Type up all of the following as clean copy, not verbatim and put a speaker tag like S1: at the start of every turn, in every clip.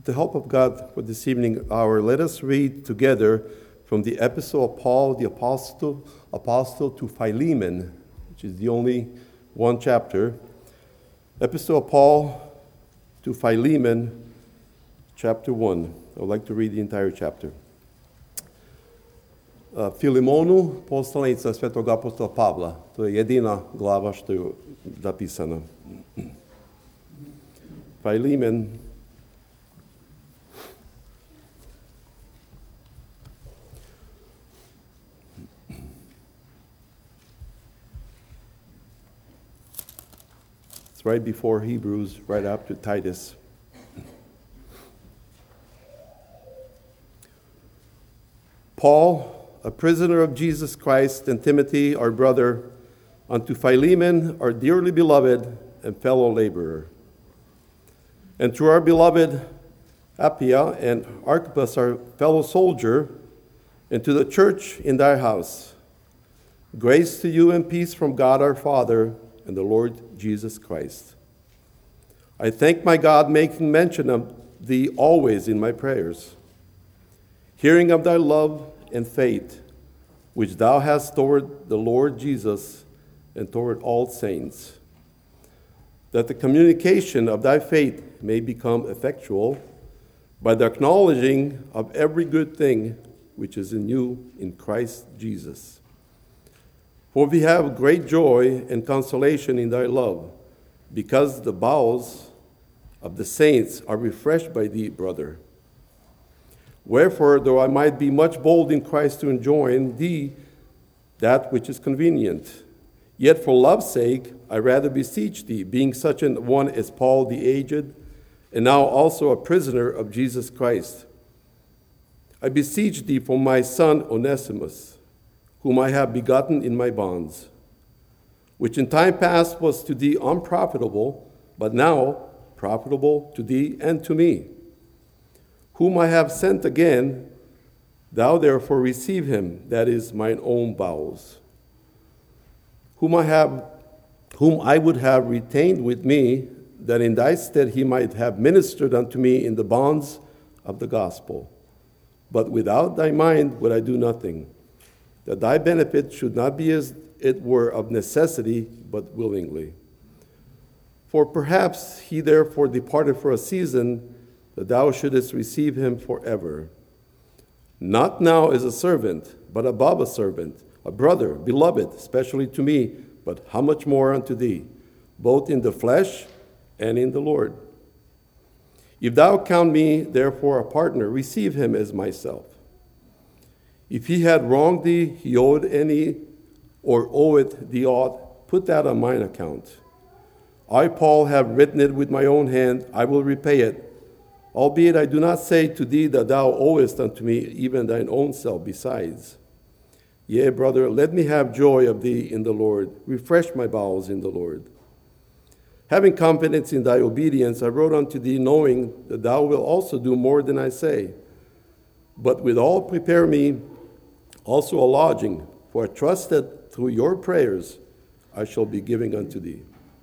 S1: the help of God for this evening hour, let us read together from the Epistle of Paul, the apostle to Philemon, which is the only one chapter. Epistle of Paul to Philemon, chapter 1. I would like to read the entire chapter. Filimonu, poslanica Svetog apostola Pavla. To je jedina glava što je zapisana. Philemon, it's right before Hebrews, right after Titus. Paul, a prisoner of Jesus Christ, and Timothy, our brother, unto Philemon, our dearly beloved and fellow laborer, and to our beloved Appia and Archippus, our fellow soldier, and to the church in thy house. Grace to you and peace from God our Father and the Lord Jesus Christ. I thank my God, making mention of thee always in my prayers, hearing of thy love and faith, which thou hast toward the Lord Jesus and toward all saints, that the communication of thy faith may become effectual by the acknowledging of every good thing which is in you in Christ Jesus. For we have great joy and consolation in thy love, because the bowels of the saints are refreshed by thee, brother. Wherefore, though I might be much bold in Christ to enjoin thee that which is convenient, yet for love's sake I rather beseech thee, being such an one as Paul the aged, and now also a prisoner of Jesus Christ. I beseech thee for my son Onesimus, whom I have begotten in my bonds, which in time past was to thee unprofitable, but now profitable to thee and to me, whom I have sent again. Thou therefore receive him, that is mine own bowels, whom I would have retained with me, that in thy stead he might have ministered unto me in the bonds of the gospel. But without thy mind would I do nothing, that thy benefit should not be as it were of necessity, but willingly. For perhaps he therefore departed for a season, that thou shouldest receive him forever. Not now as a servant, but above a servant, a brother, beloved, especially to me, but how much more unto thee, both in the flesh and in the Lord. If thou count me therefore a partner, receive him as myself. If he had wronged thee, he owed any, or oweth thee aught, put that on mine account. I, Paul, have written it with my own hand, I will repay it. Albeit I do not say to thee that thou owest unto me even thine own self besides. Yea, brother, let me have joy of thee in the Lord. Refresh my bowels in the Lord. Having confidence in thy obedience, I wrote unto thee, knowing that thou wilt also do more than I say. But withal prepare me also a lodging, for I trust that through your prayers I shall be giving unto thee.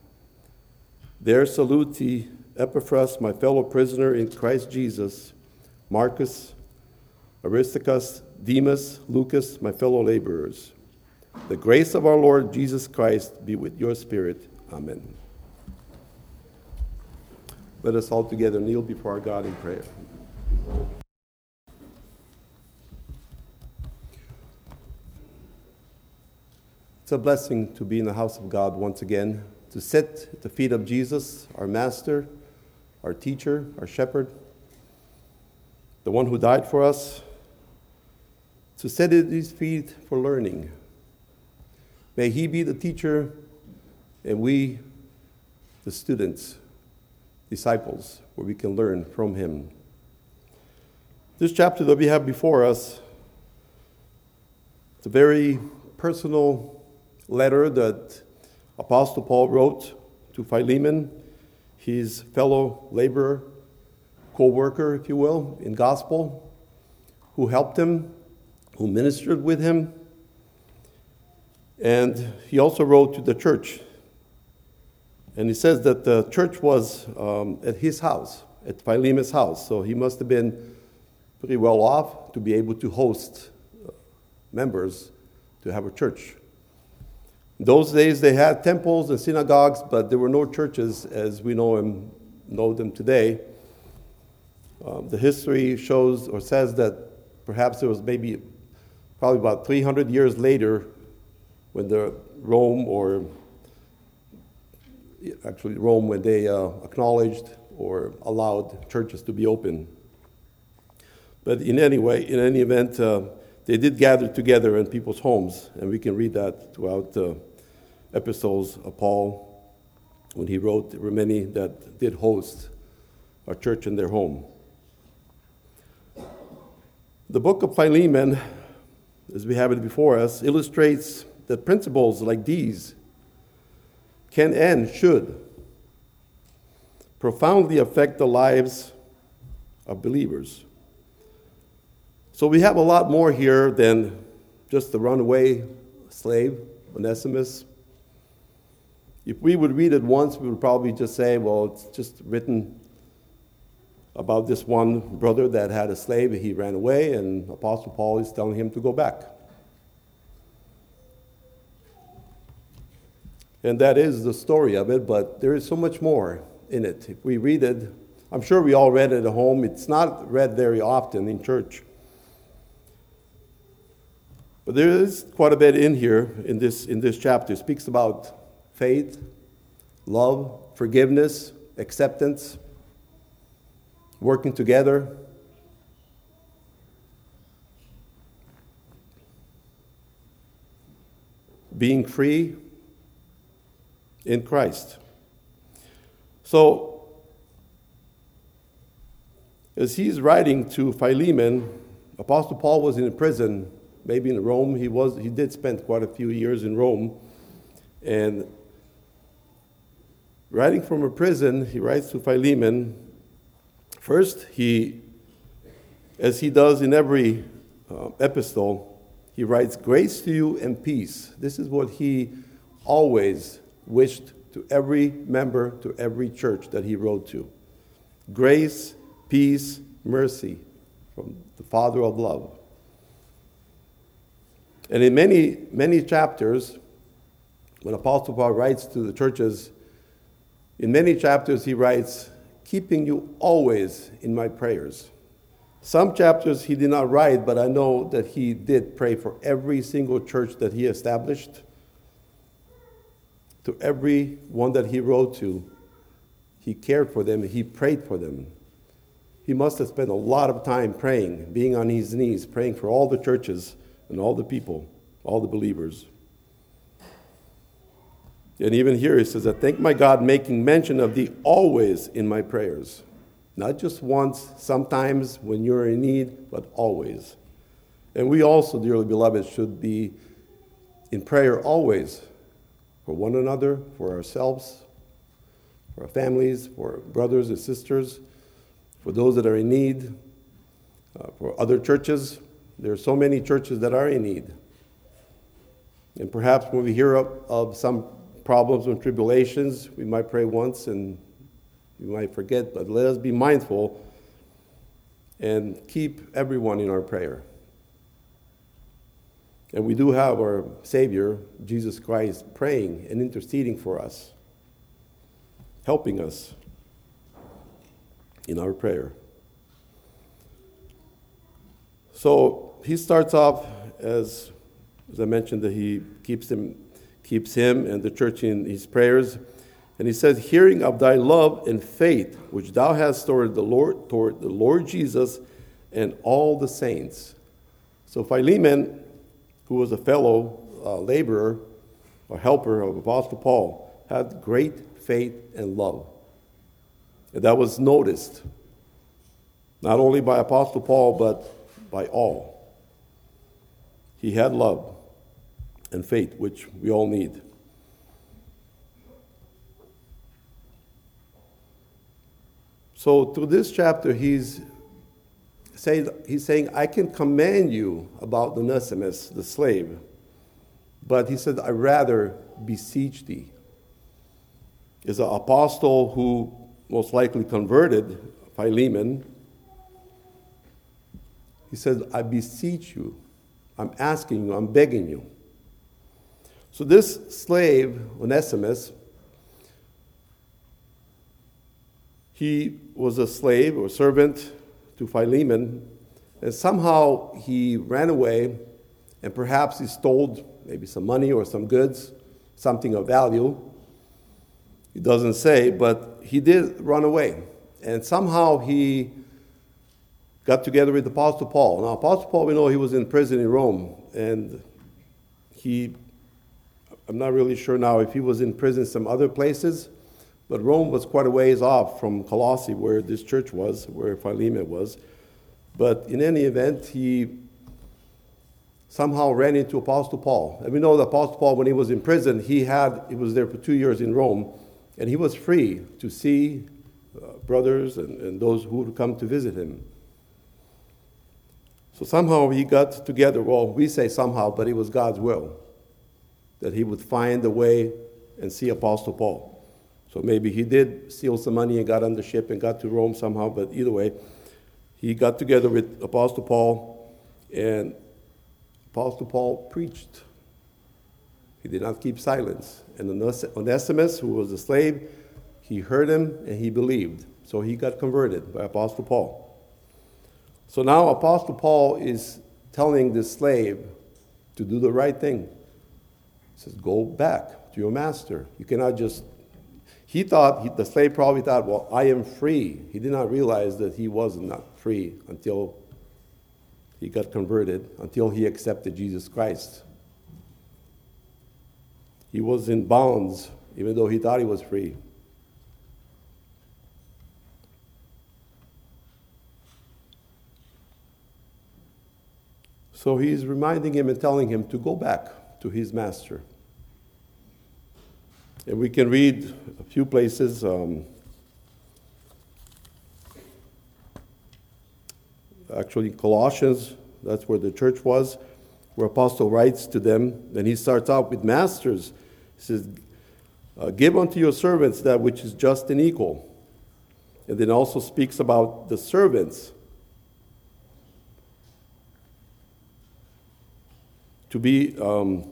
S1: There salute thee Epaphras, my fellow prisoner in Christ Jesus, Marcus, Aristarchus, Demas, Lucas, my fellow laborers. The grace of our Lord Jesus Christ be with your spirit. Amen. Let us all together kneel before our God in prayer. It's a blessing to be in the house of God once again, to sit at the feet of Jesus, our Master, our teacher, our shepherd, the one who died for us, to sit at his feet for learning. May he be the teacher and we the students, disciples, where we can learn from him. This chapter that we have before us, it's a very personal letter that Apostle Paul wrote to Philemon, his fellow laborer, co-worker, if you will, in gospel, who helped him, who ministered with him. And he also wrote to the church. And he says that the church was at his house. at Philemon's house. So he must have been pretty well off to be able to host members to have a church. In those days, they had temples and synagogues, but there were no churches as we know them today. The history shows or says that perhaps it was probably about 300 years later when Rome, when they acknowledged or allowed churches to be open. But in any event, they did gather together in people's homes, and we can read that throughout the epistles of Paul when he wrote. There were many that did host a church in their home. The book of Philemon, as we have it before us, illustrates that principles like these can and should profoundly affect the lives of believers. So we have a lot more here than just the runaway slave, Onesimus. If we would read it once, we would probably just say, well, it's just written about this one brother that had a slave. He ran away, and Apostle Paul is telling him to go back. And that is the story of it, but there is so much more in it. If we read it, I'm sure we all read it at home. It's not read very often in church. But there is quite a bit in here, in this chapter. It speaks about faith, love, forgiveness, acceptance, working together. Being free in Christ. So, as he's writing to Philemon, Apostle Paul was in prison, maybe in Rome. He did spend quite a few years in Rome. And writing from a prison, he writes to Philemon. First, as he does in every epistle, he writes, "Grace to you and peace." This is what he always wished to every member, to every church that he wrote to. Grace, peace, mercy from the Father of love. And in many, many chapters, when Apostle Paul writes to the churches, in many chapters he writes, "Keeping you always in my prayers." Some chapters he did not write, but I know that he did pray for every single church that he established. To every one that he wrote to, he cared for them, he prayed for them. He must have spent a lot of time praying, being on his knees, praying for all the churches and all the people, all the believers. And even here he says, "I thank my God, making mention of thee always in my prayers." Not just once, sometimes when you're in need, but always. And we also, dearly beloved, should be in prayer always for one another, for ourselves, for our families, for brothers and sisters, for those that are in need, for other churches. There are so many churches that are in need. And perhaps when we hear of some problems and tribulations, we might pray once and we might forget, but let us be mindful and keep everyone in our prayer. And we do have our Savior, Jesus Christ, praying and interceding for us, helping us in our prayer. So he starts off, as I mentioned, that he keeps him and the church in his prayers. And he says, "Hearing of thy love and faith, which thou hast toward the Lord Jesus and all the saints." So Philemon, who was a fellow laborer or helper of Apostle Paul, had great faith and love. And that was noticed, not only by Apostle Paul, but by all. He had love and faith, which we all need. So through this chapter, he's saying, "I can command you about Onesimus, the slave." But he said, "I rather beseech thee." Is an apostle who most likely converted Philemon, he says, I beseech you, I'm asking you, I'm begging you. So this slave, Onesimus, he was a slave or servant to Philemon, and somehow he ran away, and perhaps he stole maybe some money or some goods, something of value. He doesn't say, but he did run away. And somehow he got together with Apostle Paul. Now, Apostle Paul, we know he was in prison in Rome, and I'm not really sure now if he was in prison some other places, but Rome was quite a ways off from Colossae, where this church was, where Philemon was. But in any event, he somehow ran into Apostle Paul. And we know that Apostle Paul, when he was in prison, he was there for 2 years in Rome, and he was free to see brothers and those who would come to visit him. So somehow he got together. Well, we say somehow, but it was God's will that he would find a way and see Apostle Paul. So maybe he did steal some money and got on the ship and got to Rome somehow, but either way, he got together with Apostle Paul, and Apostle Paul preached. He did not keep silence. And Onesimus, who was a slave, he heard him and he believed. So he got converted by Apostle Paul. So now Apostle Paul is telling this slave to do the right thing. He says, go back to your master. You cannot just... the slave probably thought, well, I am free. He did not realize that he was not free until he got converted, until he accepted Jesus Christ. He was in bonds, even though he thought he was free. So he's reminding him and telling him to go back to his master. And we can read a few places. Actually, Colossians, that's where the church was, where Apostle writes to them. And he starts out with masters. He says, give unto your servants that which is just and equal. And then also speaks about the servants to be to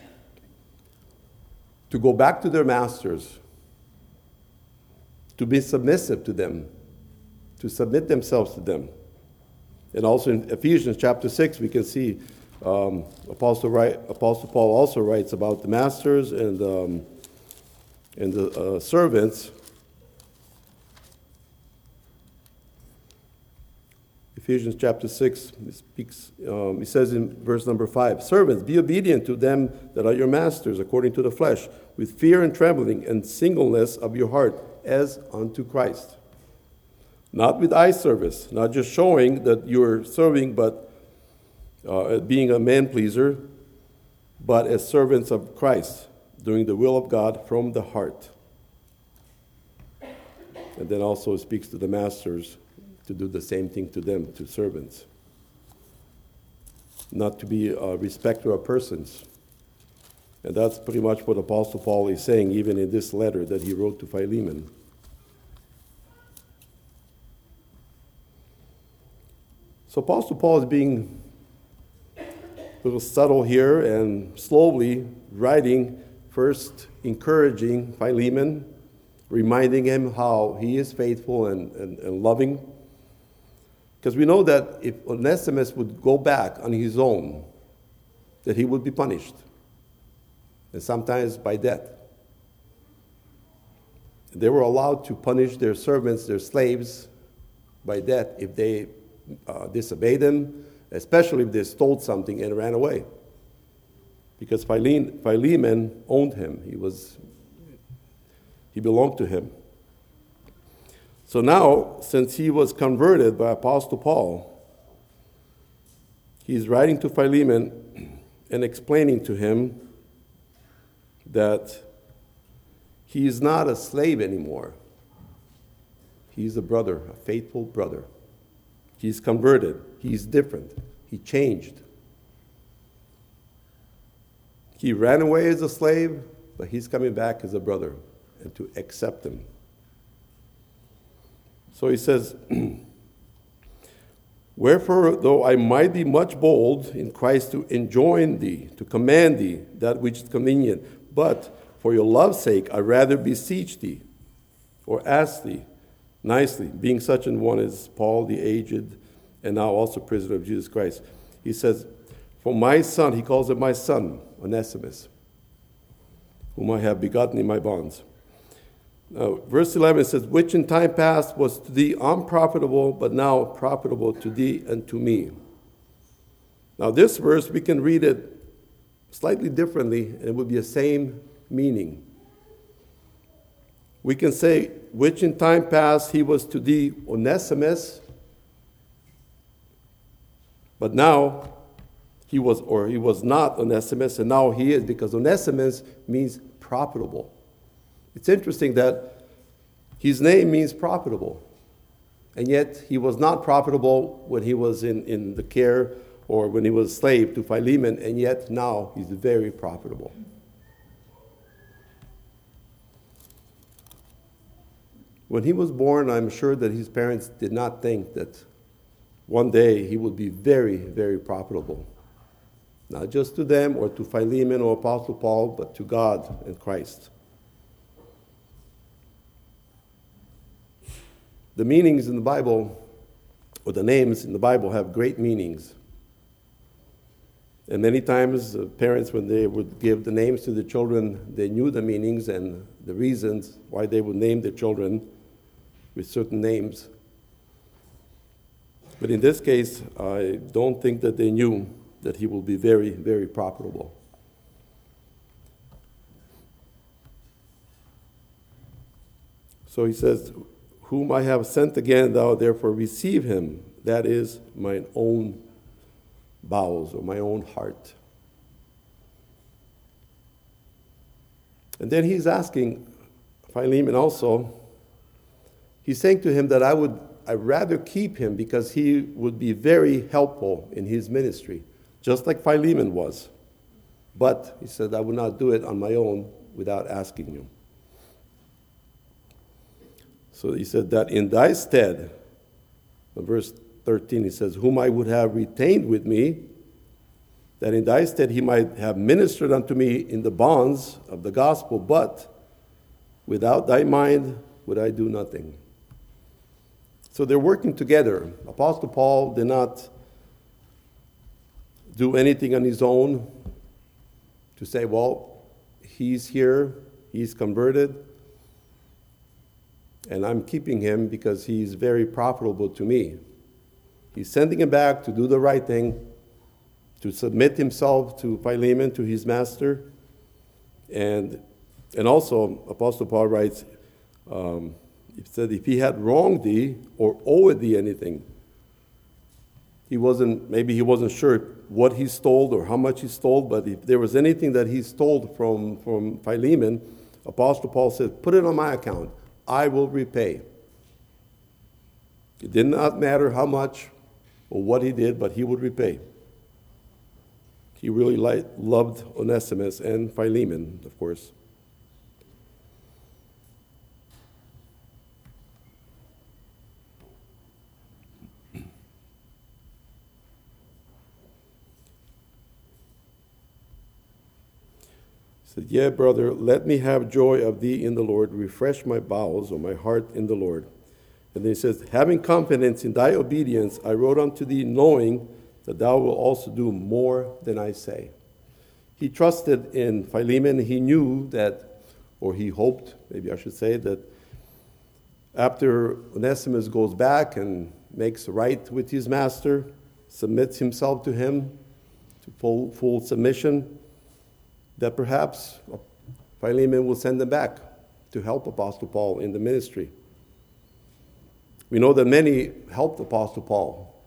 S1: go back to their masters, to be submissive to them, to submit themselves to them. And also in Ephesians chapter 6, we can see Apostle Paul also writes about the masters and the servants. Ephesians chapter 6 he says in verse number 5, servants, be obedient to them that are your masters according to the flesh, with fear and trembling and singleness of your heart, as unto Christ. Not with eye service, not just showing that you're serving, but being a man-pleaser, but as servants of Christ, doing the will of God from the heart. And then also it speaks to the masters to do the same thing to them, to servants. Not to be a respecter of persons. And that's pretty much what Apostle Paul is saying, even in this letter that he wrote to Philemon. So Apostle Paul is being a little subtle here and slowly writing, first encouraging Philemon, reminding him how he is faithful and loving. Because we know that if Onesimus would go back on his own, that he would be punished, and sometimes by death. They were allowed to punish their servants, their slaves, by death if they disobeyed them, especially if they stole something and ran away. Because Philemon owned him. He belonged to him. So now, since he was converted by Apostle Paul, he's writing to Philemon and explaining to him that he is not a slave anymore. He's a brother, a faithful brother. He's converted. He's different. He changed. He ran away as a slave, but he's coming back as a brother and to accept him. So he says, wherefore, though I might be much bold in Christ to enjoin thee, to command thee that which is convenient, but for your love's sake I rather beseech thee, or ask thee, nicely, being such an one as Paul the aged, and now also prisoner of Jesus Christ. He says, for my son, he calls him my son, Onesimus, whom I have begotten in my bonds. Now, verse 11 says, which in time past was to thee unprofitable, but now profitable to thee and to me. Now, this verse, we can read it slightly differently, and it would be the same meaning. We can say, which in time past he was to thee Onesimus, but now he was not Onesimus, and now he is, because Onesimus means profitable. It's interesting that his name means profitable, and yet he was not profitable when he was in the care or when he was a slave to Philemon, and yet now he's very profitable. When he was born, I'm sure that his parents did not think that one day he would be very, very profitable. Not just to them or to Philemon or Apostle Paul, but to God and Christ. The meanings in the Bible, or the names in the Bible, have great meanings. And many times, parents, when they would give the names to the children, they knew the meanings and the reasons why they would name their children with certain names. But in this case, I don't think that they knew that he will be very, very profitable. So he says, whom I have sent again, thou therefore receive him. That is mine own bowels, or my own heart. And then he's asking Philemon also, he's saying to him that I'd rather keep him because he would be very helpful in his ministry, just like Philemon was. But he said, I would not do it on my own without asking you. So he said that in thy stead, in verse 13, he says, whom I would have retained with me, that in thy stead he might have ministered unto me in the bonds of the gospel, but without thy mind would I do nothing. So they're working together. Apostle Paul did not do anything on his own to say, well, he's here, he's converted, and I'm keeping him because he's very profitable to me. He's sending him back to do the right thing, to submit himself to Philemon, to his master. And also, Apostle Paul writes, he said, if he had wronged thee or owed thee anything, maybe he wasn't sure what he stole or how much he stole, but if there was anything that he stole from Philemon, Apostle Paul said, put it on my account. I will repay. It did not matter how much or what he did, but he would repay. He really loved Onesimus and Philemon, of course. Said, yea, brother, let me have joy of thee in the Lord, refresh my bowels or my heart in the Lord. And then he says, having confidence in thy obedience, I wrote unto thee, knowing that thou wilt also do more than I say. He trusted in Philemon. He knew that, or he hoped, maybe I should say, that after Onesimus goes back and makes right with his master, submits himself to him, to full submission, that perhaps Philemon will send them back to help Apostle Paul in the ministry. We know that many helped Apostle Paul.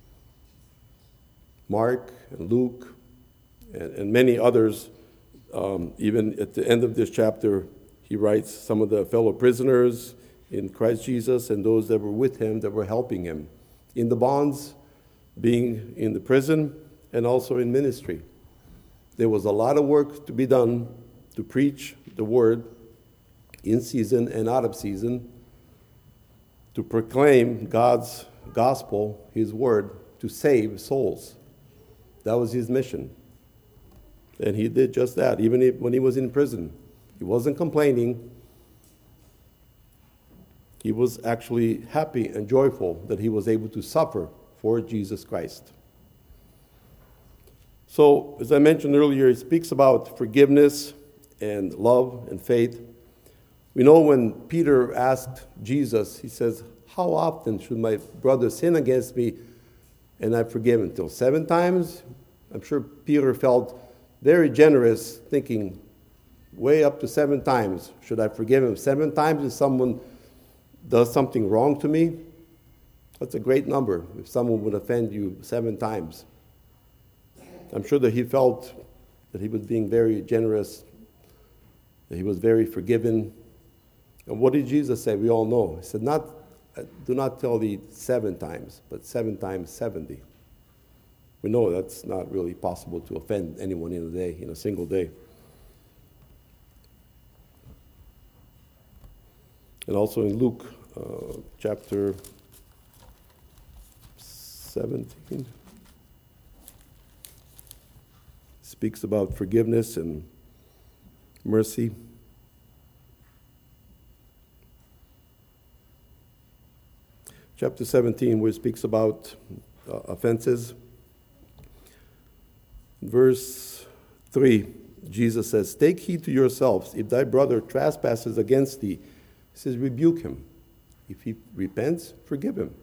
S1: Mark and Luke and many others. Even at the end of this chapter, he writes some of the fellow prisoners in Christ Jesus and those that were with him that were helping him in the bonds, being in the prison, and also in ministry. There was a lot of work to be done to preach the word in season and out of season. to proclaim God's gospel, his word, to save souls. That was his mission. And he did just that, even when he was in prison. He wasn't complaining. He was actually happy and joyful that he was able to suffer for Jesus Christ. So, as I mentioned earlier, he speaks about forgiveness and love and faith. We know when Peter asked Jesus, he says, how often should my brother sin against me and I forgive him? Till 7 times? I'm sure Peter felt very generous, thinking way up to 7 times. Should I forgive him 7 times if someone does something wrong to me? That's a great number, if someone would offend you 7 times. I'm sure that he felt that he was being very generous, that he was very forgiving. And what did Jesus say? We all know. He said, do not tell thee 7 times, but 7 times 70. We know that's not really possible to offend anyone in a day, in a single day. And also in Luke chapter 17, speaks about forgiveness and mercy. Chapter 17, where it speaks about offenses. Verse 3, Jesus says, take heed to yourselves. If thy brother trespasses against thee, he says, rebuke him. If he repents, forgive him.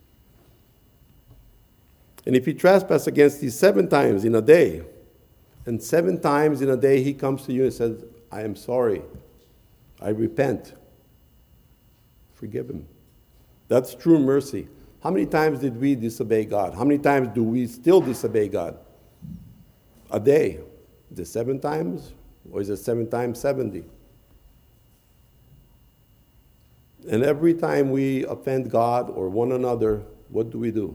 S1: And if he trespasses against thee 7 times in a day, and 7 times in a day he comes to you and says, I am sorry, I repent, forgive him. That's true mercy. How many times did we disobey God? How many times do we still disobey God? A day. Is it 7 times? Or is it 7 times 70? And every time we offend God or one another, what do?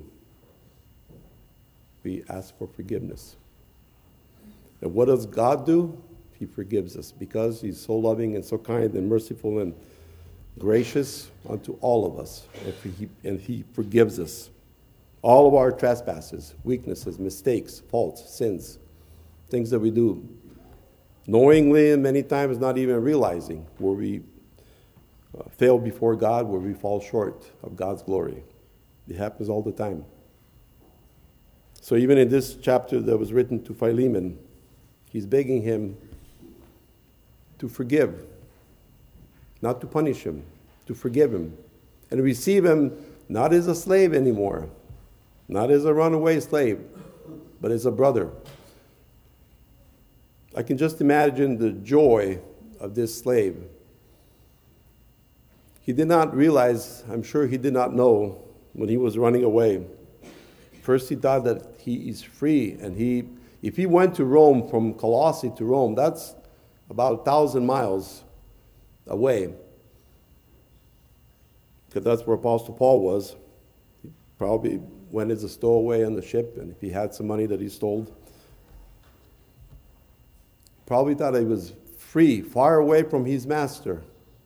S1: We ask for forgiveness. And what does God do? He forgives us because he's so loving and so kind and merciful and gracious unto all of us. And he forgives us. All of our trespasses, weaknesses, mistakes, faults, sins, things that we do knowingly and many times not even realizing, where we fail before God, where we fall short of God's glory. It happens all the time. So even in this chapter that was written to Philemon, he's begging him to forgive, not to punish him, to forgive him, and receive him not as a slave anymore, not as a runaway slave, but as a brother. I can just imagine the joy of this slave. He did not realize, I'm sure he did not know when he was running away. First he thought that he is free, and if he went to Rome, from Colossae to Rome, that's about 1,000 miles away. Because that's where Apostle Paul was. He probably went as a stowaway on the ship, and if he had some money that he stole, probably thought he was free, far away from his master.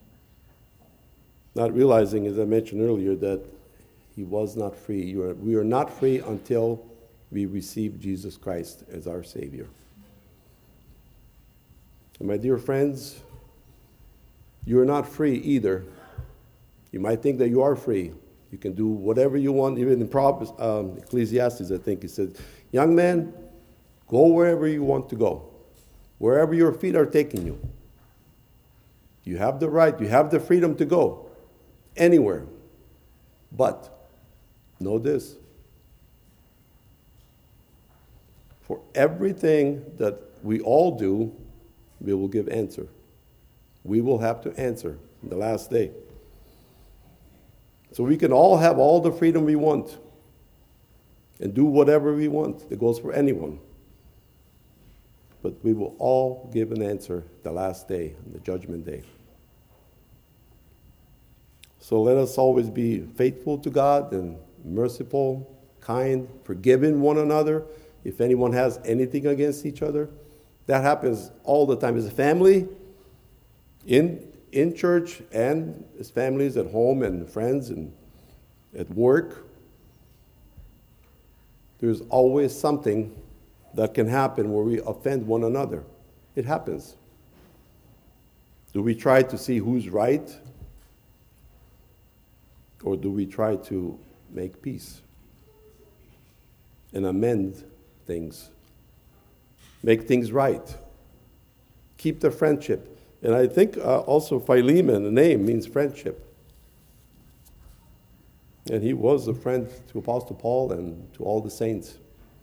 S1: Not realizing, as I mentioned earlier, that he was not free. We are not free until we receive Jesus Christ as our Savior. And my dear friends, you are not free either. You might think that you are free. You can do whatever you want. Even in Proverbs, Ecclesiastes, I think it says, young man, go wherever you want to go, wherever your feet are taking you. You have the right, you have the freedom to go anywhere. But know this. For everything that we all do, we will give answer. We will have to answer in the last day. So we can all have all the freedom we want and do whatever we want. It goes for anyone. But we will all give an answer the last day, the judgment day. So let us always be faithful to God and merciful, kind, forgiving one another. If anyone has anything against each other, that happens all the time. As a family, in in church and as families at home and friends and at work, there's always something that can happen where we offend one another. It happens. Do we try to see who's right? Or do we try to make peace and amend things? Make things right. Keep the friendship. And I think also Philemon, the name means friendship. And he was a friend to Apostle Paul and to all the saints.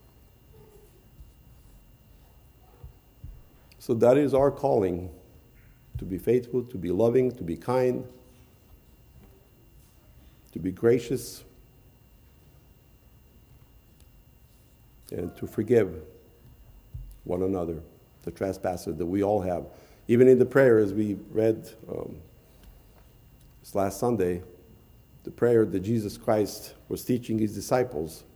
S1: So that is our calling, to be faithful, to be loving, to be kind, to be gracious, and to forgive one another, the trespasses that we all have. Even in the prayer, as we read this last Sunday, the prayer that Jesus Christ was teaching his disciples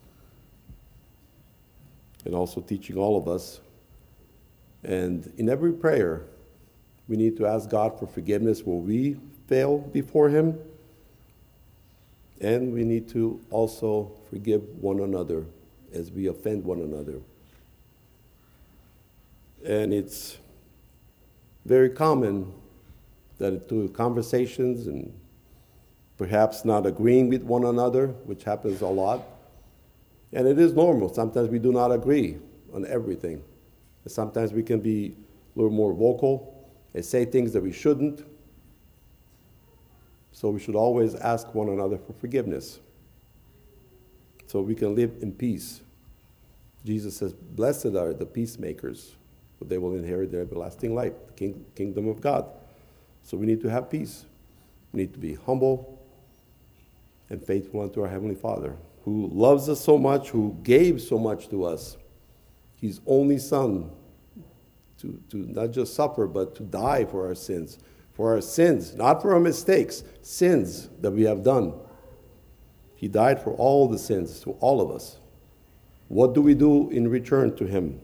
S1: and also teaching all of us. And in every prayer, we need to ask God for forgiveness where we fail before him. And we need to also forgive one another as we offend one another. And it's very common that through conversations and perhaps not agreeing with one another, which happens a lot. And it is normal. Sometimes we do not agree on everything. And sometimes we can be a little more vocal and say things that we shouldn't. So we should always ask one another for forgiveness so we can live in peace. Jesus says, "Blessed are the peacemakers, for they will inherit the everlasting life," the kingdom of God. So we need to have peace. We need to be humble and faithful unto our Heavenly Father, who loves us so much, who gave so much to us, his only Son, to not just suffer, but to die for our sins. For our sins, not for our mistakes, sins that we have done. He died for all the sins, to all of us. What do we do in return to him?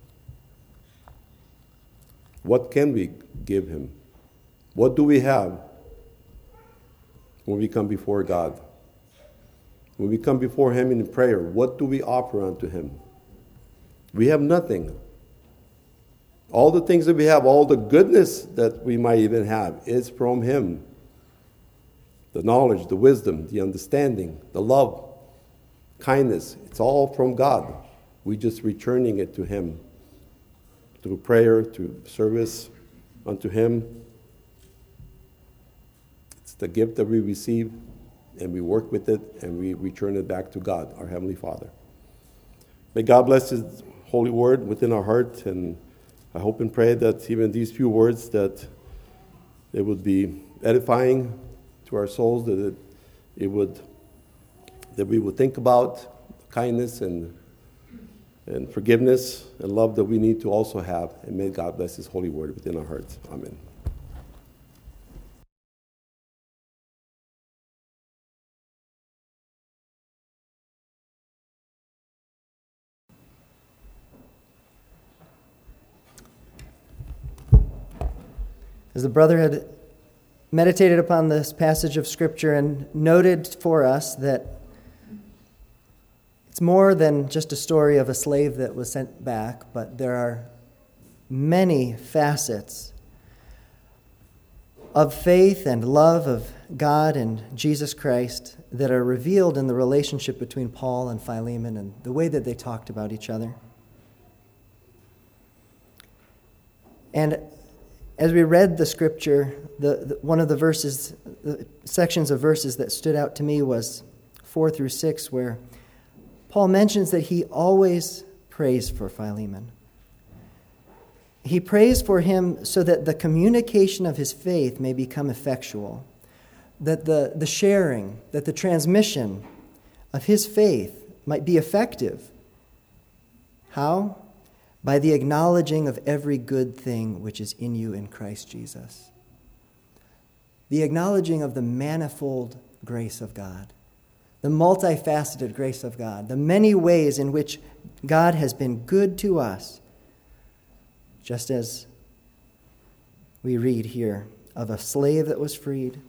S1: What can we give him? What do we have when we come before God? When we come before him in prayer, what do we offer unto him? We have nothing. All the things that we have, all the goodness that we might even have, is from him. The knowledge, the wisdom, the understanding, the love, kindness, it's all from God. We're just returning it to him through prayer, through service unto him. It's the gift that we receive, and we work with it, and we return it back to God, our Heavenly Father. May God bless his holy word within our heart, and I hope and pray that even these few words, that they would be edifying to our souls, that we would think about kindness and forgiveness and love that we need to also have. And may God bless his holy word within our hearts. Amen.
S2: As the brother had meditated upon this passage of Scripture and noted for us that it's more than just a story of a slave that was sent back, but there are many facets of faith and love of God and Jesus Christ that are revealed in the relationship between Paul and Philemon and the way that they talked about each other. And as we read the Scripture, one of the verses, the sections of verses that stood out to me was 4 through 6, where Paul mentions that he always prays for Philemon. He prays for him so that the communication of his faith may become effectual, that the sharing, that the transmission of his faith might be effective. How? By the acknowledging of every good thing which is in you in Christ Jesus. The acknowledging of the manifold grace of God, the multifaceted grace of God, the many ways in which God has been good to us, just as we read here of a slave that was freed,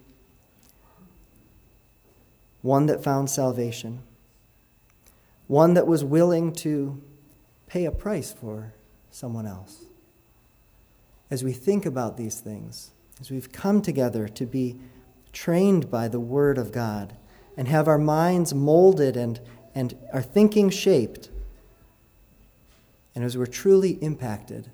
S2: one that found salvation, one that was willing to pay a price for someone else. As we think about these things, as we've come together to be trained by the Word of God and have our minds molded and our thinking shaped, and as we're truly impacted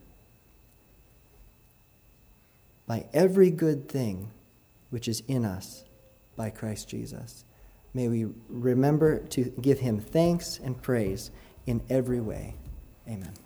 S2: by every good thing which is in us by Christ Jesus, may we remember to give him thanks and praise in every way. Amen.